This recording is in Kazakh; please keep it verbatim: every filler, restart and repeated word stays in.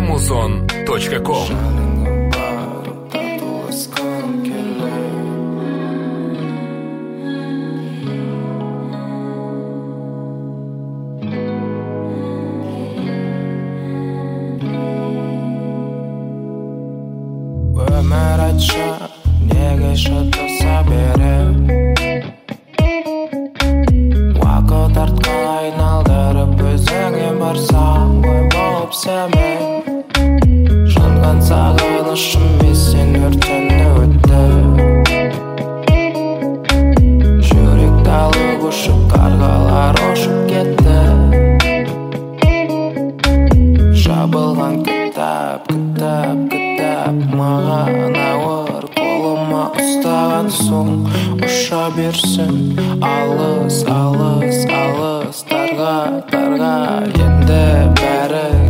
музон точка ком. Өмір айтшы, неге шатаса берем? Уақыт артқа айналдырып өзіңе барсам ғой болып сәмен. Жанған сағынышым естен өртеніп өтті. Жүрек талып ұшып, қарғалар ұшып кетті. Жабылған кітап, кітап, кітап маған ауыр, қолыма ұстаған соң ұша берсін алыс, алыс, алыс, тарға, тарға. Енді бәрі